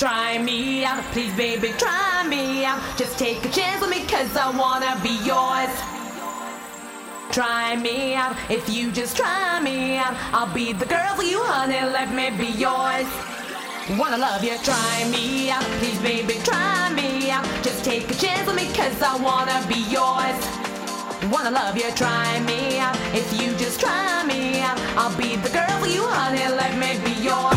Try me out, please baby, try me out. Just take a chance with me, cause I wanna be yours. Try me out, if you just try me out, I'll be the girl for you, honey, let me be yours. Wanna love you, try me out, please baby, try me out. Just take a chance with me, cause I wanna be yours. Wanna love you, try me out, if you just try me out, I'll be the girl for you, honey, let me be yours.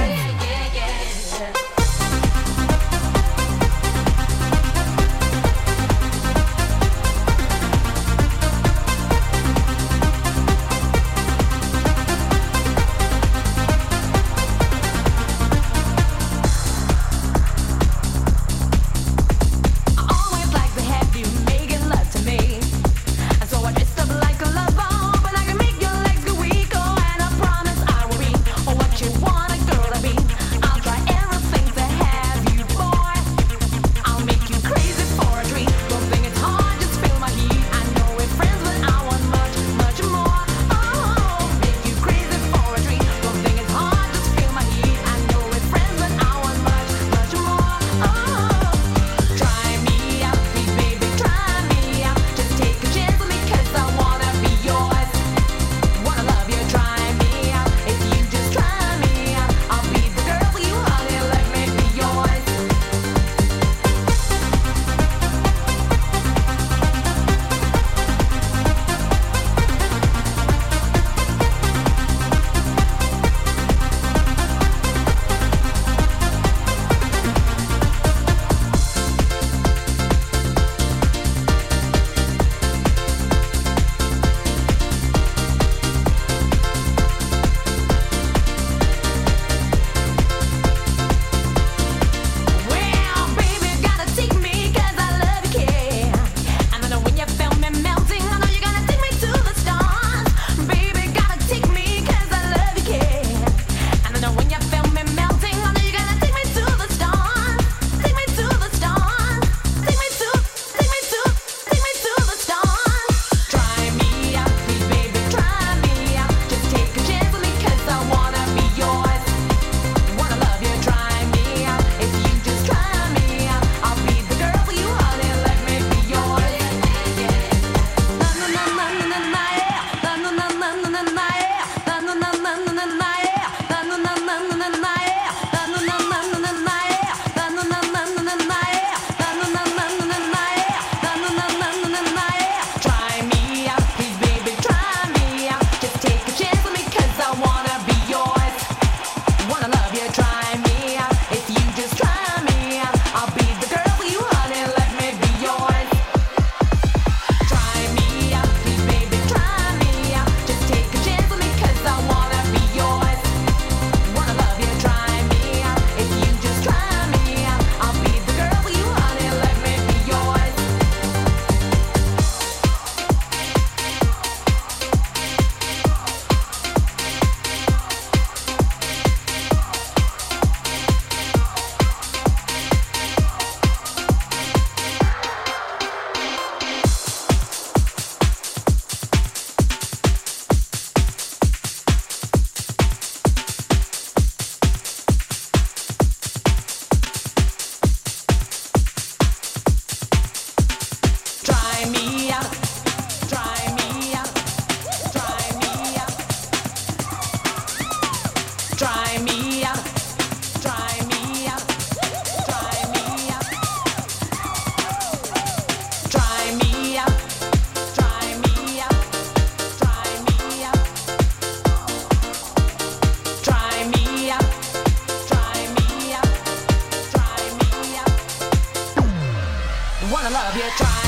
Wanna love you, try.